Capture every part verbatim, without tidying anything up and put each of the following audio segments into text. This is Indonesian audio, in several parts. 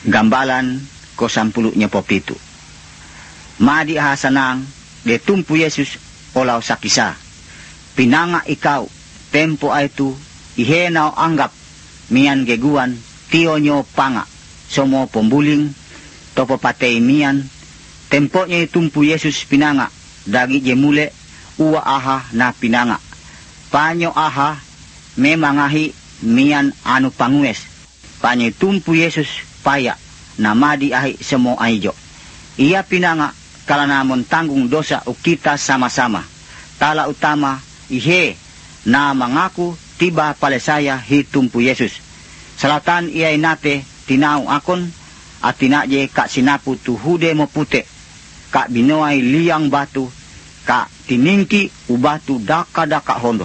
Gambalan ko sampulunya popitu. Madi hasanang de tumpu Yesus olaw sa kisa. Pinanga ikaw, tempo ay tu, ihenaw anggap, miyan geguan, tiyo nyo panga, somo pembuling, topo patay miyan, tempo nyo tumpu Yesus pinanga, dagi jemule, uwa aha na pinanga. Panyo aha, memangahi, miyan anu pangues, panyo tumpu Yesus paya, na madi ahi semo aijo. Ia pinanga, kala namon tanggung dosa ukita sama-sama. Tala utama, ihe, na mangaku tiba palesaya hitumpu Yesus. Salatan ia inate tinaw akon, at tinaje kak sinapu tuhude mo pute, kak binoay liang batu, kak tiningki ubatu daka-daka hondo.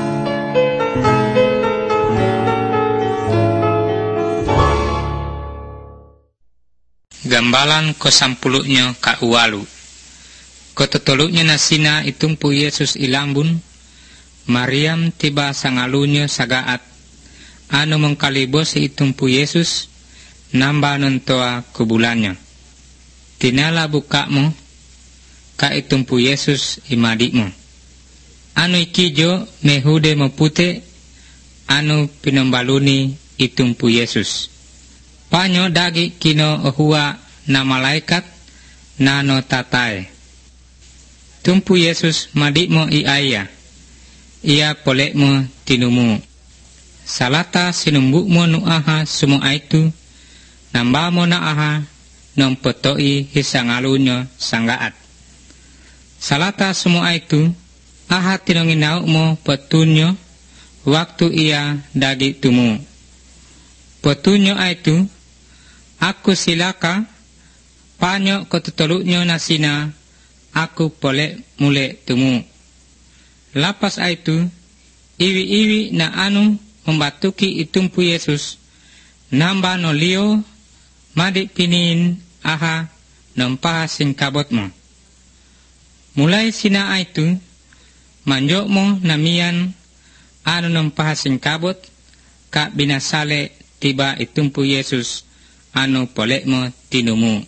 Gambalan ko sampulunya ka uwalu. Ko tutuluknya nasina itumpu Yesus ilambun, Mariam tiba sangalunya sagaat, anu mengkalibos itumpu Yesus, namba nontoa kubulannya. Tinala bukakmu, ka itumpu Yesus imadikmu. Anu ikijo mehude mopute, anu pinombaluni itumpu Yesus. Panyo dagi kino ohua na malaikat nano tatae. Tumpu Yesus madikmo iaya, ia polekmo tinumu. Salata sinumbukmo nuaha sumo aitu, nambamo na aha nompotoi hisangalunyo sanggaat. Salata sumo aitu, aha tinonginaukmo petunyo, waktu ia dagi tumu. Petunyo aitu, aku silaka, panyo ketutuluknyo nasina, aku polek mule tumu. Lapas aitu, iwi-iwi na anu membatuki itumpu Yesus, namba no lio, madik pinin aha, nompaha singkabotmo. Mulai sina aitu, manjokmo namian, anu nompaha singkabot, kak binasale tiba itumpu Yesus, anu polekmo tinumu.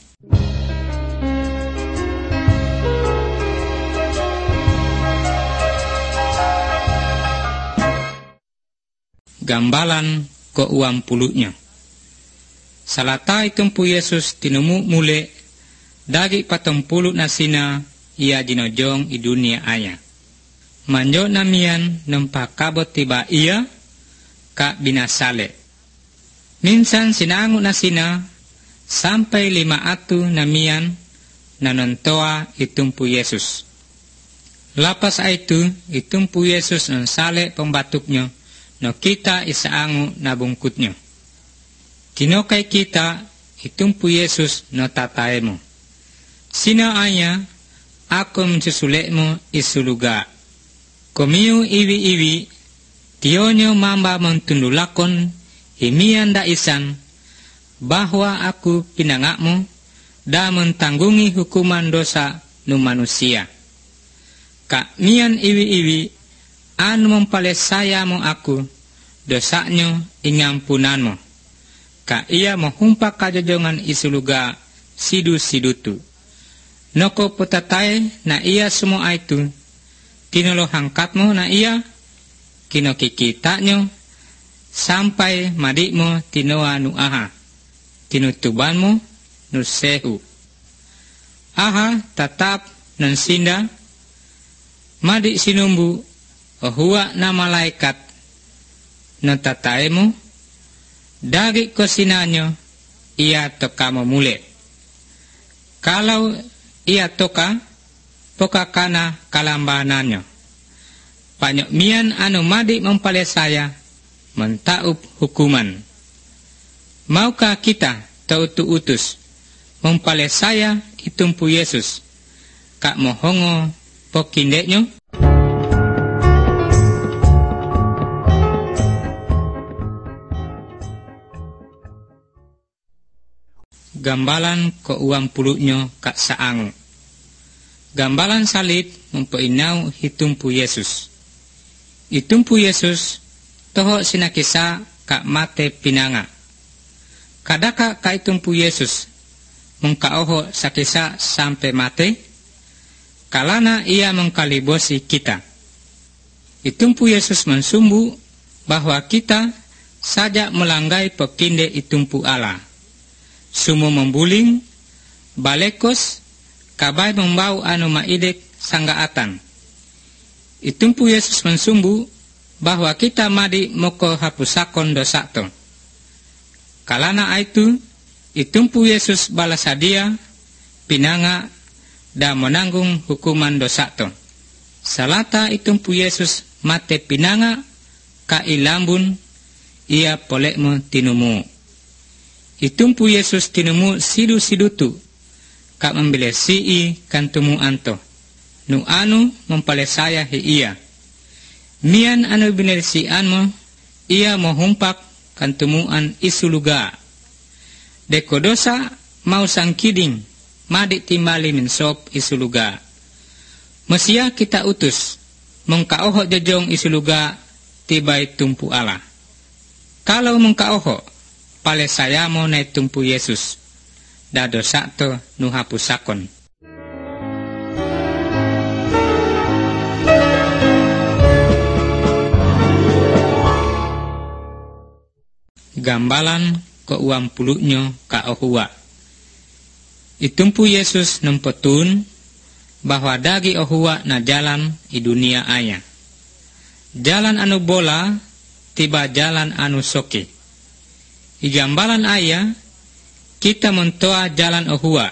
Gambalan ko uam pulunya. Salata itumpu Yesus tinumu mule, dagi patong puluh nasina ia dinojong i dunia aya. Manjo namian nempakabot tiba ia, kak binasale. Minsan sinangu nasina, sampai lima atu namian nanontoa itumpu Yesus. Lapas aitu itumpu Yesus nonsale pembatuknya, no kita isaangu nabungkutnya. Tinokay kita itumpu Yesus no tataemo. Sina aya, ako mensusulekmo isuluga. Komiu iwi-iwi, tionyo mamba mentundulakon, himian da isan, bahwa aku pinangakmu, da mentanggungi hukuman dosa nu manusia. Kak mian iwi-iwi, anu mempalesayamu aku, dosanya ingampunanmu. Kak ia menghumpak kajojongan isuluga sidu-sidutu. Noko putatai na ia semua itu, tinolo hangkatmu na ia, kino kikitanyo, sampai madikmo tinoa nu aha, tinutubanmu nu sehu. Aha tetap nan sinda, madik sinumbu, ohua na malaikat, no tataemu, dagi kosinanyo, ia toka memule. Kalau ia toka, poka kana kalambananyo. Panyok mian anu madik mempalesaya, mentaup hukuman. Maukah kita tautu utus mempalesaya itumpu Yesus, kak mohongo pokindeknyo? Gambalan ko uam pulunyo kak saangu. Gambalan salib mempuinau hitumpu Yesus. Itumpu Yesus toho sinakisa kak mate pinanga. Kadaka kaitumpu Yesus mengkaoho sakisa sampai mati, kalana ia mengkalibosi kita. Itumpu Yesus mensumbu bahwa kita saja melanggai pekinde itumpu Allah. Sumu membuling, balekos, kabai membau anu maidek sanggaatan. Itumpu Yesus mensumbu bahwa kita madi moko hapusakon dosa to. Kalana itu, itumpu Yesus balasadia, pinanga, dan menanggung hukuman dosa to. Salata itumpu Yesus mate pinanga, ka ilambun, ia polekmu tinumu. Itumpu Yesus tinumu sidu-sidutu, ka membelesii kantumu anto. Nu anu mempalesaya hi iya. Mian anu binelsianmu, ia mohumpak kantumuan isuluga. Deko dosa mau sangkiding, madi timbali minsop isuluga. Mesia kita utus, mengkaoho jejong isuluga tibai tumpu Allah. Kalau mengkaoho, pale sayamo na tumpu Yesus, da dosa to nuhapusakon. Gambalan ke uam puluknya ka ohua. Itumpu Yesus nempetun bahwa dagi ohua na jalan di dunia aya. Jalan anu bola tiba jalan anu soke. I gambalan aya kita mentoa jalan ohua.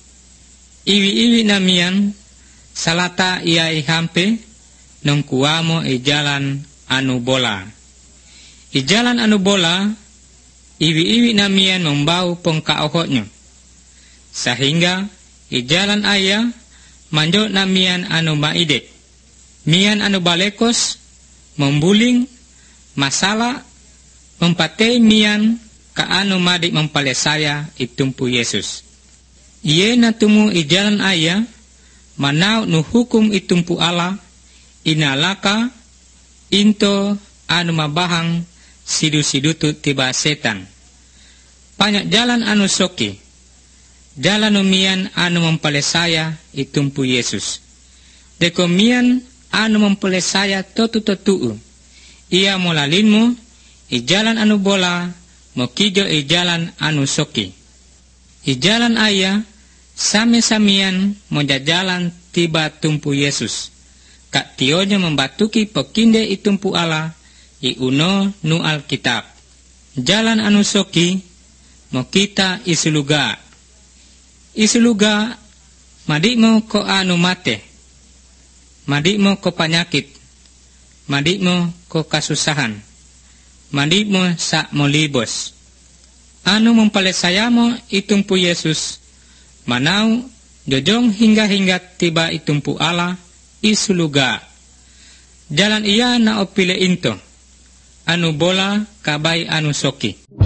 Iwi-iwi namian salata ia ihampe nongkuamo i jalan anu bola. I jalan anu bola iwi-iwi namian membau pengkaohotnya. Sehingga i jalan ayah manjo namian anu maidek. Mian anu balekos, membuling, masalah, mempatei mian ka anu madik mempalesaya itumpu Yesus. Iye natumu i jalan ayah, manau nu hukum itumpu Allah, inalaka, into anu mabahang sidu-sidutu tiba setan. Banyak jalan anu soki, jalan umian anu mempalesaya itumpu Yesus. Deko mian anu mempalesaya totu-totu, ia molalinmu i jalan anu bola, mokijo i jalan anu soki. I jalan ayah, same-samian moja jalan tiba tumpu Yesus. Kak tionya membatuki pekinde itumpu Allah, i uno nu Alkitab. Jalan anu soki, mo kita isuluga. Isuluga, madikmo ko anu mate. Madikmo ko panyakit. Madikmo ko kasusahan. Madikmo sa molibos. Anu mempalesayamo itumpu Yesus, manau jojong hingga-hingga tiba itumpu Allah isuluga. Jalan iya na opile into, anu bola kabai anu soki.